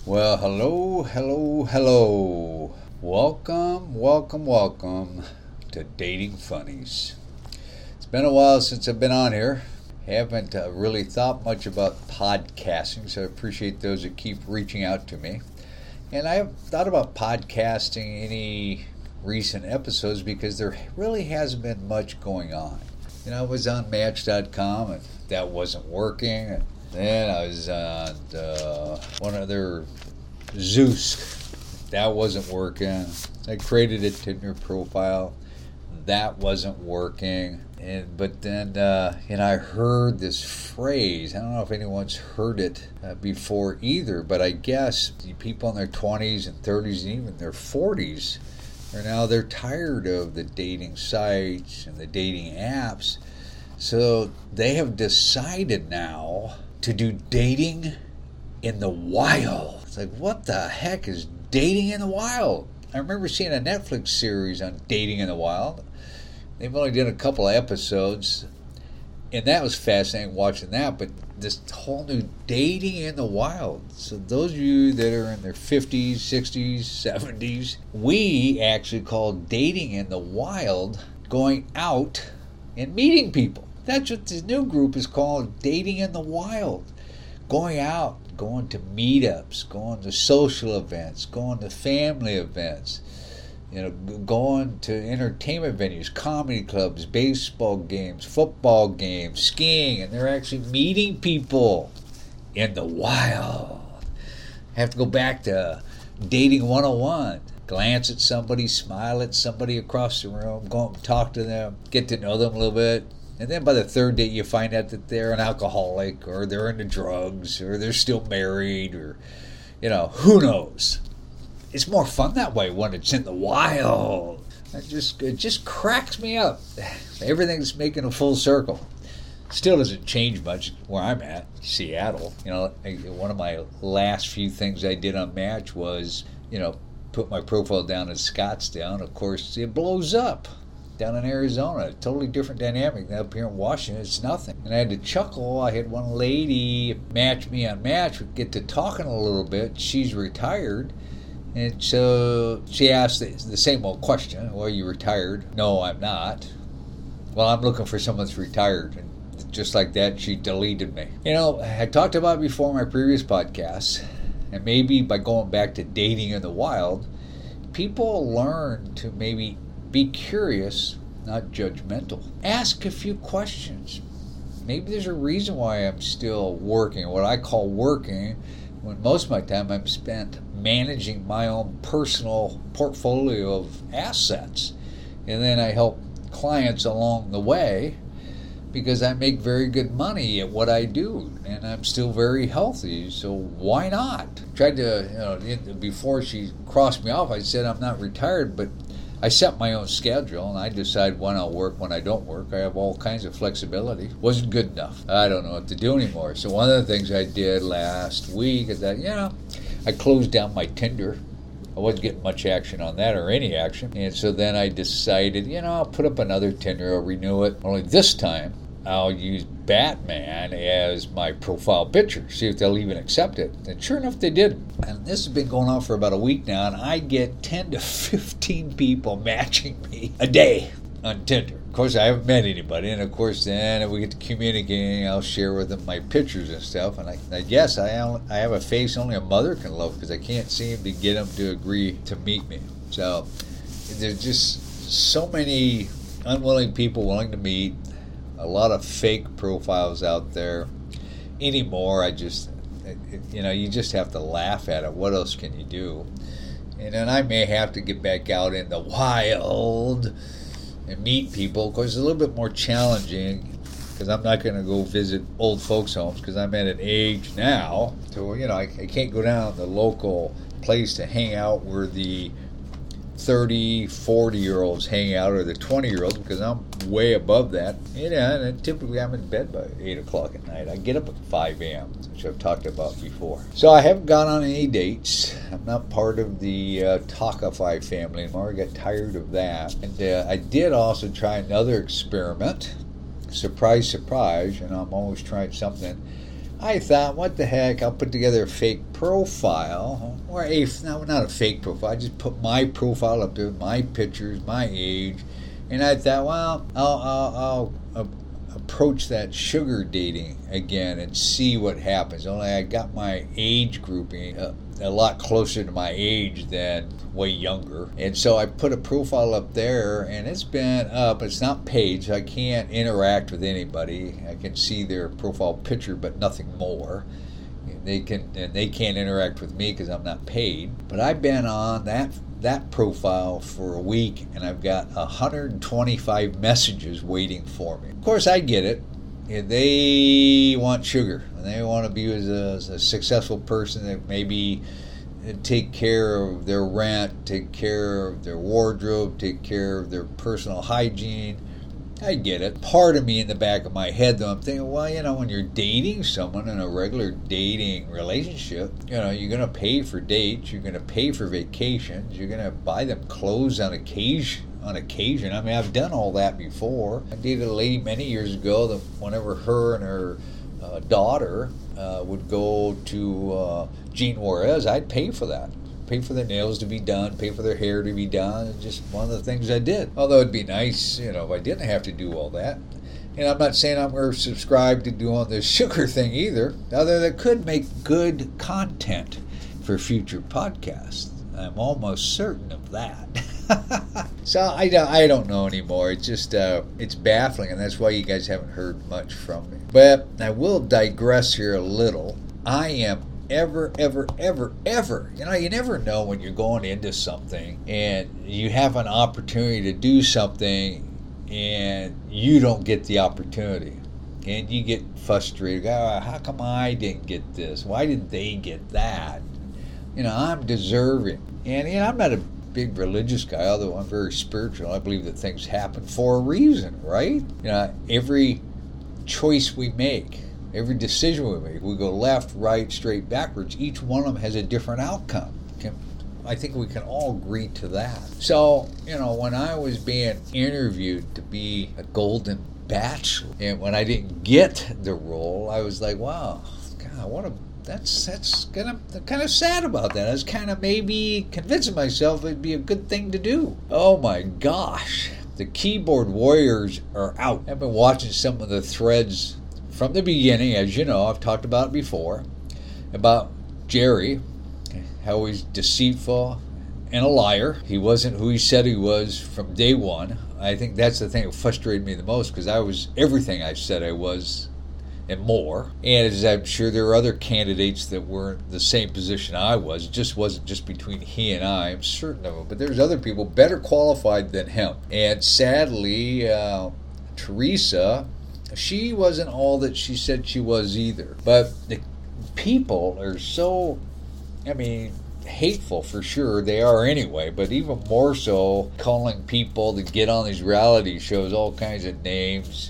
Well, hello. Welcome to Dating Funnies. It's been a while since I've been on here. Haven't really thought much about podcasting, so I appreciate those that keep reaching out to me. And I haven't thought about podcasting any recent episodes because there really hasn't been much going on. I was on Match.com and that wasn't working. Then I was on one other, Zeus. That wasn't working. I created a Tinder profile. That wasn't working. But then I heard this phrase. I don't know if anyone's heard it before either, but I guess people in their 20s and 30s and even their 40s they're tired of the dating sites and the dating apps. So they have decided now to do dating in the wild. It's like, what the heck is dating in the wild? I remember seeing a Netflix series on dating in the wild. They've only done a couple of episodes, and that was fascinating watching that, but this whole new dating in the wild. So those of you that are in their 50s, 60s, 70s, we actually call dating in the wild going out and meeting people. That's what this new group is called, dating in the wild. Going out, going to meetups, going to social events, going to family events, going to entertainment venues, comedy clubs, baseball games, football games, skiing, and they're actually meeting people in the wild. I have to go back to dating 101. Glance at somebody, smile at somebody across the room, go up and talk to them, get to know them a little bit. And then by the third date, you find out that they're an alcoholic, or they're into drugs, or they're still married, or, who knows? It's more fun that way when it's in the wild. It just cracks me up. Everything's making a full circle. Still doesn't change much where I'm at, Seattle. One of my last few things I did on Match was, put my profile down in Scottsdale, and of course it blows up. Down in Arizona, a totally different dynamic than up here in Washington. It's nothing. And I had to chuckle. I had one lady match me on Match. We get to talking a little bit. She's retired. And so she asked the same old question. Well, are you retired? No, I'm not. Well, I'm looking for someone that's retired. And just like that, she deleted me. I talked about it before in my previous podcasts. And maybe by going back to dating in the wild, people learn to maybe be curious, not judgmental. Ask a few questions. Maybe there's a reason why I'm still working, what I call working, when most of my time I'm spent managing my own personal portfolio of assets. And then I help clients along the way because I make very good money at what I do and I'm still very healthy. So why not? Tried to, before she crossed me off, I said I'm not retired, but I set my own schedule, and I decide when I'll work, when I don't work. I have all kinds of flexibility. Wasn't good enough. I don't know what to do anymore. So one of the things I did last week is that, I closed down my Tinder. I wasn't getting much action on that or any action. And so then I decided, I'll put up another Tinder. I'll renew it. Only this time, I'll use Batman as my profile picture, see if they'll even accept it. And sure enough, they did. And this has been going on for about a week now, and I get 10 to 15 people matching me a day on Tinder. Of course, I haven't met anybody, and of course, then we get to communicating. I'll share with them my pictures and stuff, and I guess I have a face only a mother can love because I can't seem to get them to agree to meet me. So there's just so many unwilling people willing to meet. A lot of fake profiles out there anymore. You just have to laugh at it. What else can you do? And then I may have to get back out in the wild and meet people. Of course, it's a little bit more challenging because I'm not going to go visit old folks' homes because I'm at an age now to, I can't go down to the local place to hang out where the 30, 40-year-olds hang out, or the 20-year-olds, because I'm way above that. And typically I'm in bed by 8 o'clock at night. I get up at 5 a.m., which I've talked about before. So I haven't gone on any dates. I'm not part of the Talkify family anymore. I got tired of that. And I did also try another experiment. Surprise, surprise, I'm always trying something. I thought, what the heck, I'll put together a fake profile, or not a fake profile, I just put my profile up there, my pictures, my age, and I thought, well, I'll approach that sugar dating again and see what happens. Only I got my age grouping a lot closer to my age than way younger. And so I put a profile up there, and it's been up. It's not paid, so I can't interact with anybody. I can see their profile picture, but nothing more. They can't interact with me because I'm not paid. But I've been on that profile for a week, and I've got 125 messages waiting for me. Of course, I get it. They want sugar, and they want to be as a successful person that maybe take care of their rent, take care of their wardrobe, take care of their personal hygiene. I get it. Part of me in the back of my head, though, I'm thinking, well, when you're dating someone in a regular dating relationship, you're going to pay for dates, you're going to pay for vacations, you're going to buy them clothes on occasion. I mean, I've done all that before. I dated a lady many years ago that whenever her and her daughter would go to Gene Juarez, I'd pay for that. Pay for their nails to be done, pay for their hair to be done. It's just one of the things I did. Although it'd be nice, if I didn't have to do all that. And I'm not saying I'm going to subscribe to doing this sugar thing either, although that could make good content for future podcasts. I'm almost certain of that. So I don't know anymore. It's just, it's baffling, and that's why you guys haven't heard much from me. But I will digress here a little. I am ever, you never know when you're going into something and you have an opportunity to do something and you don't get the opportunity. And you get frustrated. How come I didn't get this? Why didn't they get that? I'm deserving. And I'm not a big religious guy, although I'm very spiritual. I believe that things happen for a reason, right? Every choice we make, every decision we make, we go left, right, straight, backwards, each one of them has a different outcome. I think we can all agree to that. So, when I was being interviewed to be a Golden Bachelor, and when I didn't get the role, I was like, wow, God, that's kind of sad about that. I was kind of maybe convincing myself it'd be a good thing to do. Oh my gosh, the keyboard warriors are out. I've been watching some of the threads from the beginning. As you know, I've talked about it before, about Jerry, how he's deceitful and a liar. He wasn't who he said he was from day one. I think that's the thing that frustrated me the most, because I was everything I said I was and more. And as I'm sure there are other candidates that were in the same position I was. It just wasn't just between he and I'm certain of it. But there's other people better qualified than him. And sadly, Teresa, she wasn't all that she said she was either. But the people are so, hateful for sure. They are anyway, but even more so calling people to get on these reality shows all kinds of names.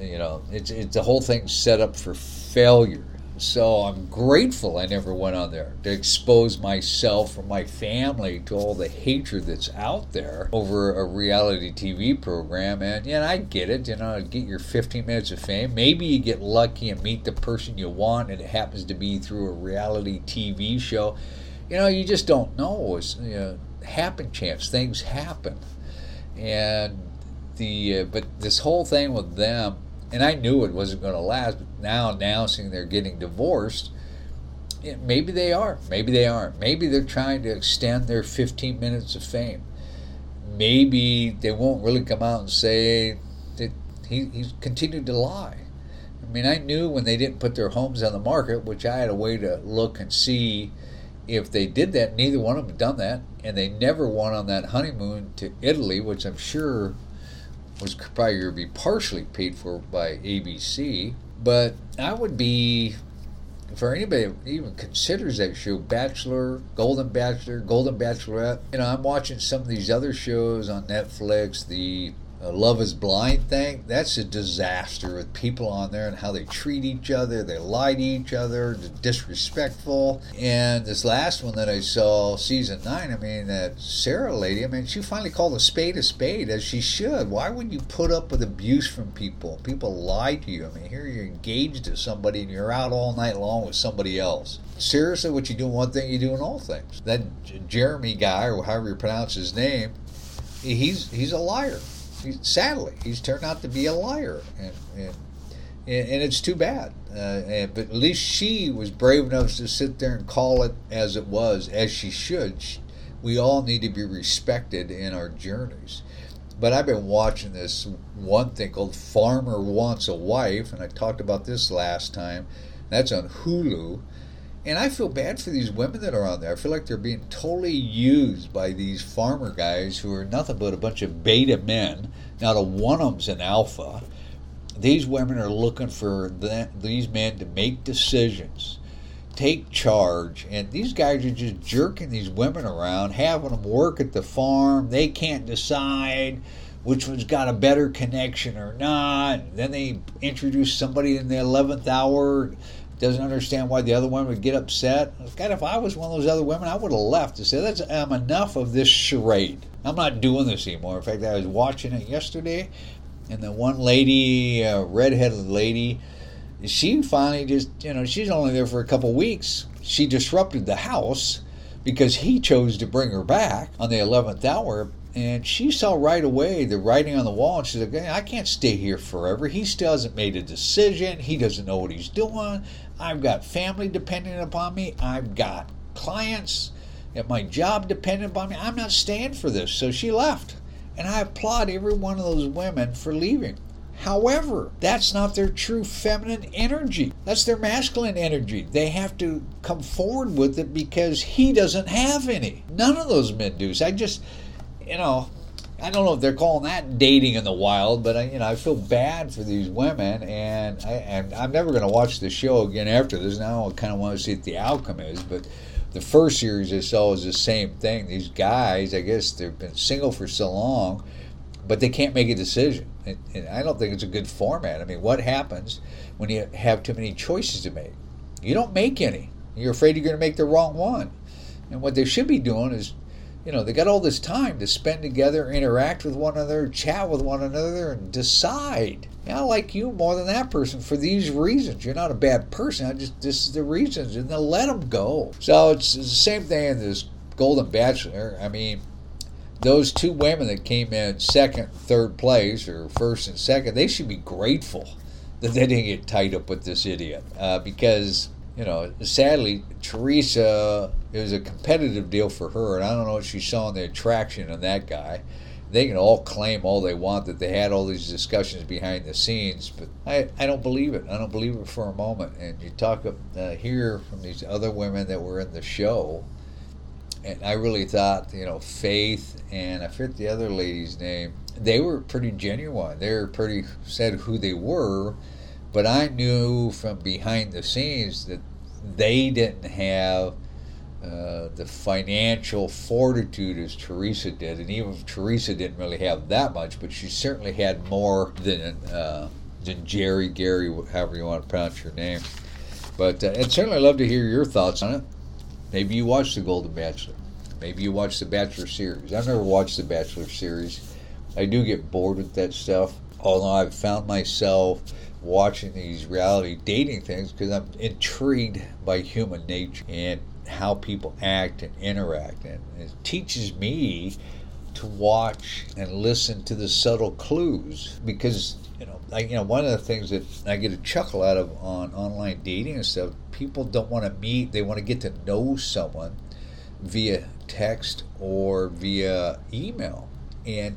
It's the whole thing set up for failure. So I'm grateful I never went on there to expose myself or my family to all the hatred that's out there over a reality TV program. And I get it, get your 15 minutes of fame. Maybe you get lucky and meet the person you want, and it happens to be through a reality TV show. You just don't know. It's happen chance. Things happen. And but this whole thing with them, and I knew it wasn't going to last, but now announcing they're getting divorced, maybe they are, maybe they aren't. Maybe they're trying to extend their 15 minutes of fame. Maybe they won't really come out and say that he's continued to lie. I knew when they didn't put their homes on the market, which I had a way to look and see if they did that. Neither one of them had done that, and they never went on that honeymoon to Italy, which I'm sure was probably going to be partially paid for by ABC. But I would be, for anybody that even considers that show, Bachelor, Golden Bachelorette, I'm watching some of these other shows on Netflix, the Love is Blind thing, that's a disaster with people on there and how they treat each other. They lie to each other, they're disrespectful. And this last one that I saw, season 9, I mean, that Sarah lady, I mean, she finally called a spade, as she should. Why would you put up with abuse from people? People lie to you. I mean, here you're engaged to somebody and you're out all night long with somebody else. Seriously, what you do in one thing, you do in all things. That Jeremy guy, or however you pronounce his name, he's a liar. Sadly, he's turned out to be a liar, and it's too bad. But at least she was brave enough to sit there and call it as it was, as she should. We all need to be respected in our journeys. But I've been watching this one thing called Farmer Wants a Wife, and I talked about this last time. That's on Hulu. And I feel bad for these women that are on there. I feel like they're being totally used by these farmer guys who are nothing but a bunch of beta men. Not a one of them's an alpha. These women are looking for these men to make decisions, take charge, and these guys are just jerking these women around, having them work at the farm. They can't decide which one's got a better connection or not. Then they introduce somebody in the 11th hour, doesn't understand why the other one would get upset. God, if I was one of those other women, I would have left and said, I'm enough of this charade. I'm not doing this anymore. In fact, I was watching it yesterday, and the one lady, redheaded lady, she finally just, she's only there for a couple weeks. She disrupted the house because he chose to bring her back on the 11th hour. And she saw right away the writing on the wall, and she's like, I can't stay here forever. He still hasn't made a decision. He doesn't know what he's doing. I've got family dependent upon me. I've got clients at my job dependent upon me. I'm not staying for this. So she left. And I applaud every one of those women for leaving. However, that's not their true feminine energy. That's their masculine energy. They have to come forward with it because he doesn't have any. None of those men do. So I don't know if they're calling that dating in the wild, but I feel bad for these women, and I'm never going to watch the show again after this. Now I kind of want to see what the outcome is, but the first series I saw was the same thing. These guys, I guess they've been single for so long, but they can't make a decision, and I don't think it's a good format. I mean, what happens when you have too many choices to make? You don't make any. You're afraid you're going to make the wrong one, and what they should be doing is, they got all this time to spend together, interact with one another, chat with one another, and decide. I like you more than that person for these reasons. You're not a bad person. This is the reasons, and they'll let them go. So it's the same thing in this Golden Bachelor. I mean, those two women that came in second, third place, or first and second, they should be grateful that they didn't get tied up with this idiot because sadly, Teresa, it was a competitive deal for her, and I don't know what she saw in the attraction in that guy. They can all claim all they want that they had all these discussions behind the scenes, but I don't believe it. I don't believe it for a moment. And you talk here from these other women that were in the show, and I really thought, Faith, and I forget the other lady's name, they were pretty genuine. They were pretty said who they were, but I knew from behind the scenes that they didn't have the financial fortitude as Teresa did, and even if Teresa didn't really have that much, but she certainly had more than Gary, however you want to pronounce your name. But I'd certainly love to hear your thoughts on it. Maybe you watched The Golden Bachelor. Maybe you watched The Bachelor series. I've never watched The Bachelor series. I do get bored with that stuff, although I've found myself watching these reality dating things because I'm intrigued by human nature and how people act and interact, and it teaches me to watch and listen to the subtle clues because one of the things that I get a chuckle out of on online dating and stuff, people don't want to meet, they want to get to know someone via text or via email. And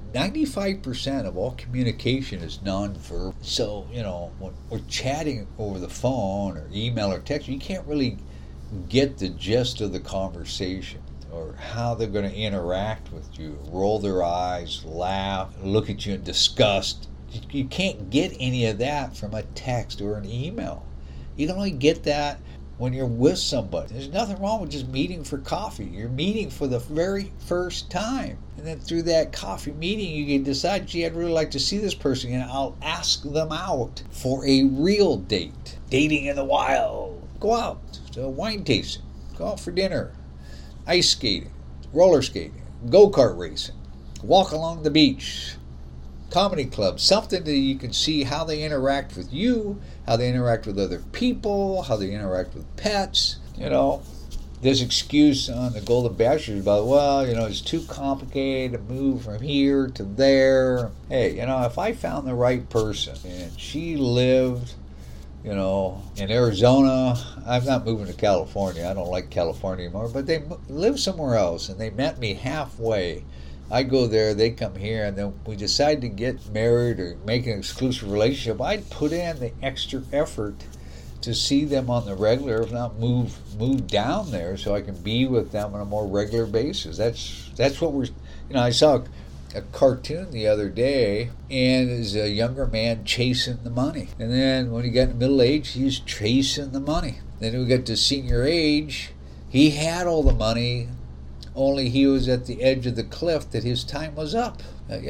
95% of all communication is nonverbal. So, when we're chatting over the phone or email or text, you can't really get the gist of the conversation or how they're going to interact with you, roll their eyes, laugh, look at you in disgust. You can't get any of that from a text or an email. You can only get that when you're with somebody. There's nothing wrong with just meeting for coffee. You're meeting for the very first time. And then through that coffee meeting, you can decide, gee, I'd really like to see this person, and I'll ask them out for a real date. Dating in the wild. Go out to wine tasting. Go out for dinner. Ice skating. Roller skating. Go-kart racing. Walk along the beach. Comedy club, something that you can see how they interact with you, how they interact with other people, how they interact with pets. This excuse on the Golden Bachelor is about, well, it's too complicated to move from here to there. Hey, if I found the right person and she lived, in Arizona, I'm not moving to California. I don't like California anymore, but they live somewhere else and they met me halfway. I go there, they come here, and then we decide to get married or make an exclusive relationship. I'd put in the extra effort to see them on the regular, if not move down there so I can be with them on a more regular basis. That's what we're, I saw a cartoon the other day, and there's a younger man chasing the money. And then when he got in middle age, he's chasing the money. Then we got to senior age, he had all the money, only he was at the edge of the cliff that his time was up.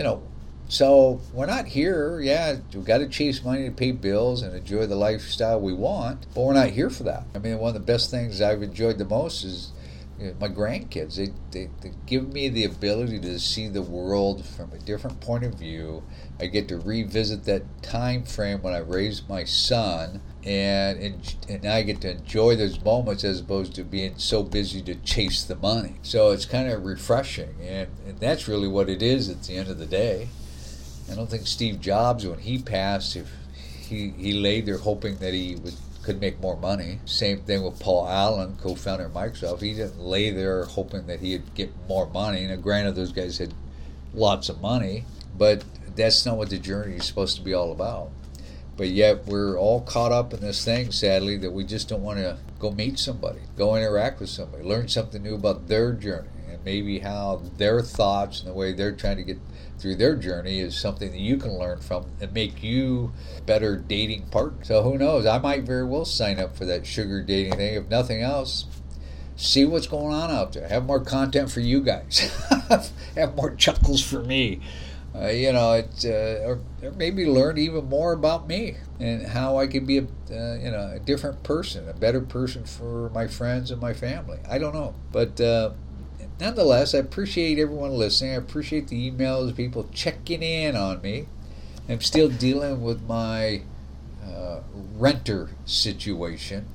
So we're not here. Yeah, we've got to chase money to pay bills and enjoy the lifestyle we want, but we're not here for that. I mean, one of the best things I've enjoyed the most is my grandkids. They give me the ability to see the world from a different point of view. I get to revisit that time frame when I raised my son, and I get to enjoy those moments as opposed to being so busy to chase the money. So it's kind of refreshing, and that's really what it is at the end of the day. I don't think Steve Jobs, when he passed, if he lay there hoping that he could make more money. Same thing with Paul Allen, co-founder of Microsoft. He didn't lay there hoping that he'd get more money. Now, granted, those guys had lots of money, but that's not what the journey is supposed to be all about. But yet we're all caught up in this thing, sadly, that we just don't want to go meet somebody, go interact with somebody, learn something new about their journey, and maybe how their thoughts and the way they're trying to get through their journey is something that you can learn from and make you a better dating partner. So who knows? I might very well sign up for that sugar dating thing. If nothing else, see what's going on out there. Have more content for you guys. Have more chuckles for me. Or maybe learn even more about me and how I can be a different person, a better person for my friends and my family. I don't know, but nonetheless, I appreciate everyone listening. I appreciate the emails, people checking in on me. I'm still dealing with my renter situation.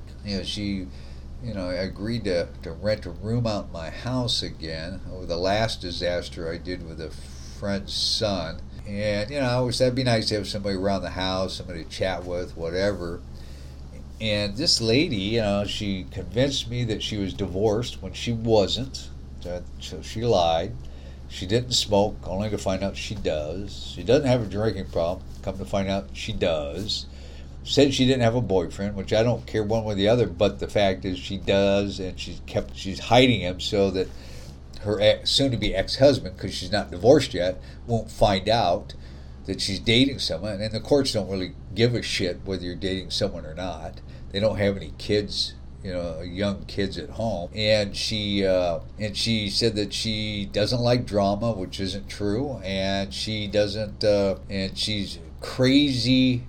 I agreed to rent a room out in my house again over the last disaster I did with a friend's son. And, that'd be nice to have somebody around the house, somebody to chat with, whatever. And this lady, she convinced me that she was divorced when she wasn't. So she lied. She didn't smoke, only to find out she does. She doesn't have a drinking problem, come to find out she does. Said she didn't have a boyfriend, which I don't care one way or the other, but the fact is she does, and she's hiding him so that her soon-to-be ex-husband, because she's not divorced yet, won't find out that she's dating someone. And the courts don't really give a shit whether you're dating someone or not. They don't have any kids, young kids at home. And she said that she doesn't like drama, which isn't true. And she doesn't, and she's crazy.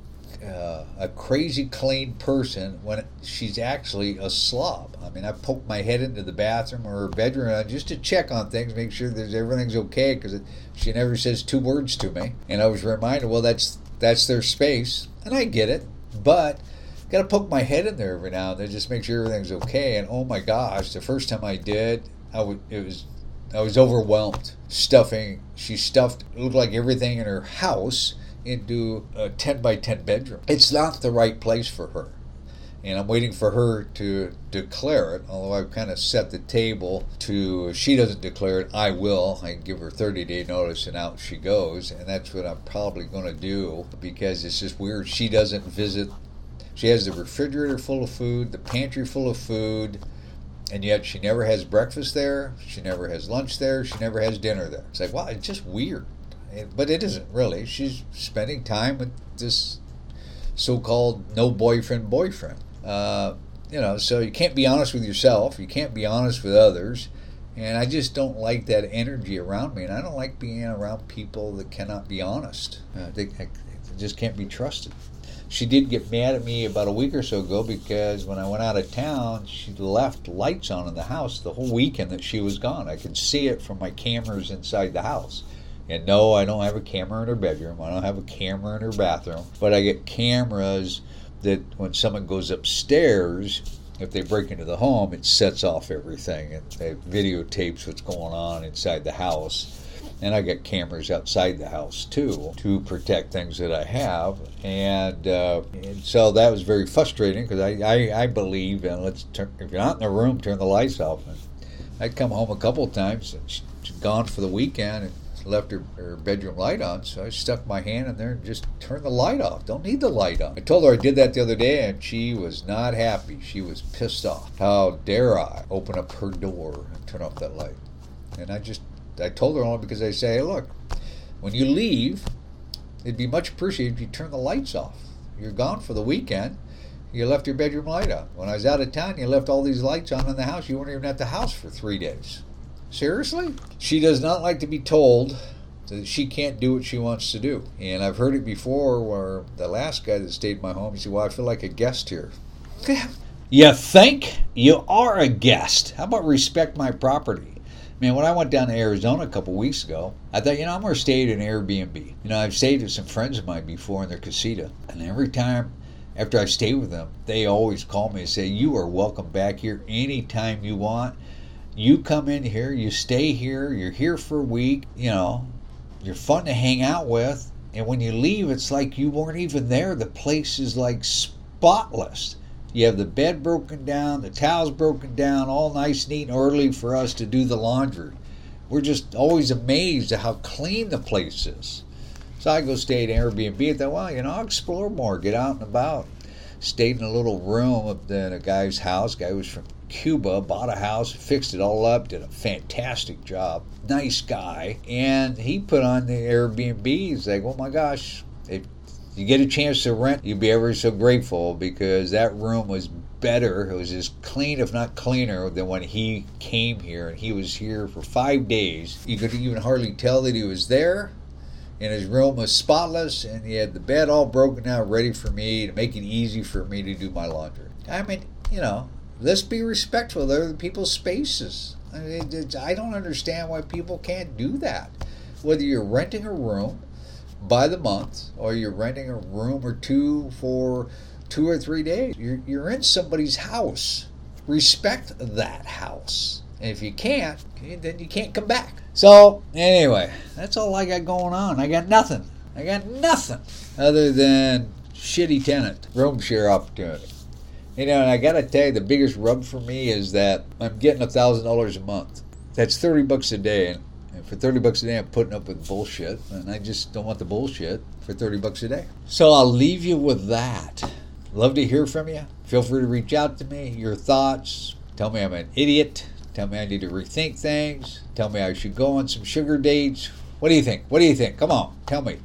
A crazy clean person when she's actually a slob. I mean, I poked my head into the bathroom or her bedroom just to check on things, make sure that everything's okay, because she never says two words to me. And I was reminded, well, that's their space, and I get it, but got to poke my head in there every now and then, just make sure everything's okay. And oh my gosh, the first time I did, I was overwhelmed. She stuffed, it looked like everything in her house into a 10 by 10 bedroom. It's not the right place for her. And I'm waiting for her to declare it, although I've kind of set the table to, if she doesn't declare it, I will. I can give her 30-day notice and out she goes. And that's what I'm probably going to do, because it's just weird. She doesn't visit. She has the refrigerator full of food, the pantry full of food, and yet she never has breakfast there. She never has lunch there. She never has dinner there. It's like, wow, it's just weird. But it isn't really. She's spending time with this so-called no boyfriend. So you can't be honest with yourself. You can't be honest with others. And I just don't like that energy around me. And I don't like being around people that cannot be honest. They just can't be trusted. She did get mad at me about a week or so ago because when I went out of town, she left lights on in the house the whole weekend that she was gone. I could see it from my cameras inside the house. And no, I don't have a camera in her bedroom. I don't have a camera in her bathroom. But I get cameras that when someone goes upstairs, if they break into the home, it sets off everything. It videotapes what's going on inside the house. And I got cameras outside the house, too, to protect things that I have. And so that was very frustrating because I believe, and if you're not in the room, turn the lights off. And I'd come home a couple of times, and she's gone for the weekend and left her bedroom light on. So I stuck my hand in there and just turned the light off. Don't need the light on. I told her I did that the other day, and she was not happy. She was pissed off. How dare I open up her door and turn off that light? And I told her only because I say, hey, look, when you leave, it'd be much appreciated if you turn the lights off. You're gone for the weekend. You left your bedroom light on. When I was out of town, you left all these lights on in the house. You weren't even at the house for 3 days. Seriously? She does not like to be told that she can't do what she wants to do. And I've heard it before where the last guy that stayed in my home, he said, well, I feel like a guest here. You think? You are a guest. How about respect my property? Man, when I went down to Arizona a couple weeks ago, I thought, I'm going to stay at an Airbnb. I've stayed with some friends of mine before in their casita. And every time after I stay with them, they always call me and say, you are welcome back here anytime you want. You come in here, you stay here, you're here for a week, you're fun to hang out with. And when you leave, it's like you weren't even there. The place is like spotless. You have the bed broken down, the towels broken down, all nice, neat, and orderly for us to do the laundry. We're just always amazed at how clean the place is. So I go stay at Airbnb. I thought, well, I'll explore more, get out and about. Stayed in a little room up in a guy's house. Guy was from Cuba, bought a house, fixed it all up, did a fantastic job. Nice guy. And he put on the Airbnb. He's like, oh my gosh, if you get a chance to rent, you'll be ever so grateful because that room was better. It was as clean, if not cleaner, than when he came here. And he was here for 5 days. You could even hardly tell that he was there. And his room was spotless. And he had the bed all broken out, ready for me to make it easy for me to do my laundry. I mean, let's be respectful of other people's spaces. I don't understand why people can't do that. Whether you're renting a room by the month or you're renting a room or two for 2 or 3 days, you're in somebody's house. Respect that house. And if you can't, then you can't come back. So, anyway, that's all I got going on. I got nothing other than shitty tenant room share opportunity. And I got to tell you, the biggest rub for me is that I'm getting $1,000 a month. That's $30 a day. And for $30 a day, I'm putting up with bullshit. And I just don't want the bullshit for $30 a day. So I'll leave you with that. Love to hear from you. Feel free to reach out to me. Your thoughts. Tell me I'm an idiot. Tell me I need to rethink things. Tell me I should go on some sugar dates. What do you think? Come on. Tell me.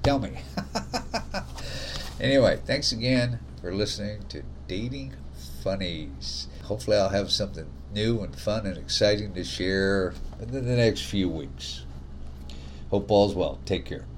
Anyway, thanks again for listening to Dating Funnies. Hopefully I'll have something new and fun and exciting to share within the next few weeks. Hope all's well. Take care.